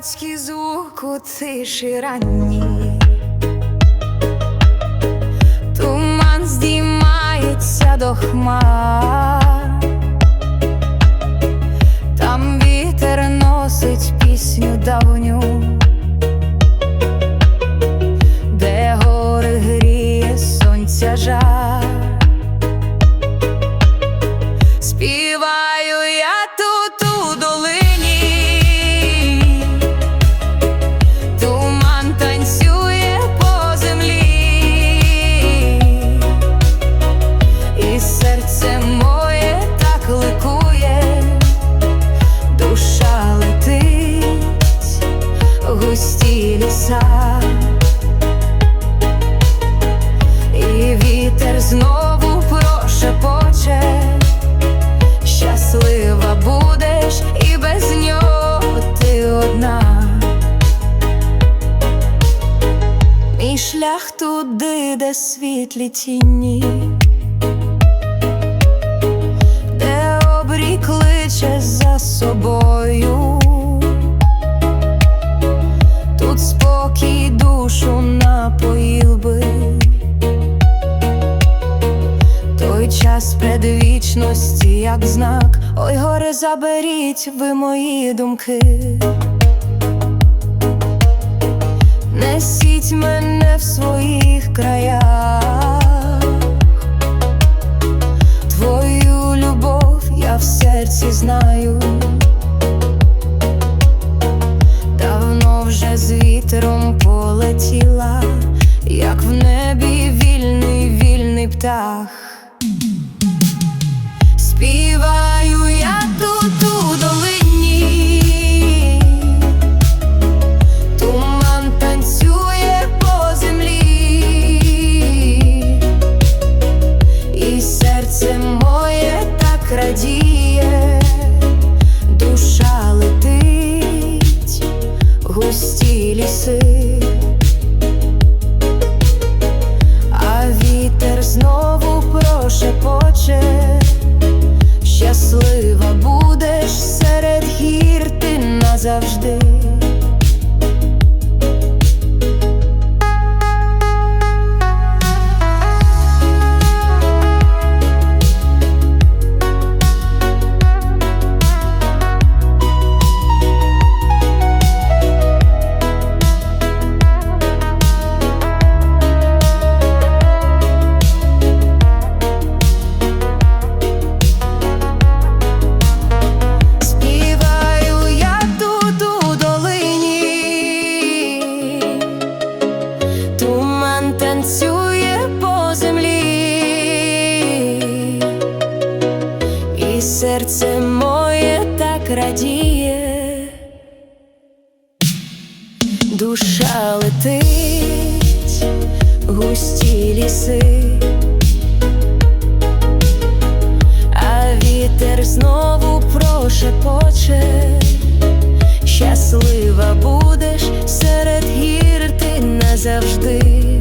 солодкий звук у тиші ранній. Туман здіймається до хмар, там вітер носить пісню давню, де гори гріє сонця жар. Співаю я тут у долині, туман танцює по землі, і серце моє так ликує, душа летить в густі ліса, і вітер знову прошепоче: щаслива будеш, і без нього ти одна. Мій шлях туди, де світлі тіні, де обрій кличе за собою, тут спокій душу напоїв би. Той час предвічності, як знак. Ой, горе, заберіть ви мої думки, несіть мене в своїх краях. Твою любов я в серці знаю, давно вже з вітром полетіла, як в небі вільний, вільний птах. Співаю я тут у долині, туман танцює по землі, і серце моє так радіє, душа летить в густі ліси, а вітер знову прошепоче: щаслива будеш, серед гір ти назавжди. Танцює по землі, і серце моє так радіє, душа летить в густі ліси, а вітер знову прошепоче: щаслива будеш, серед гір ти назавжди.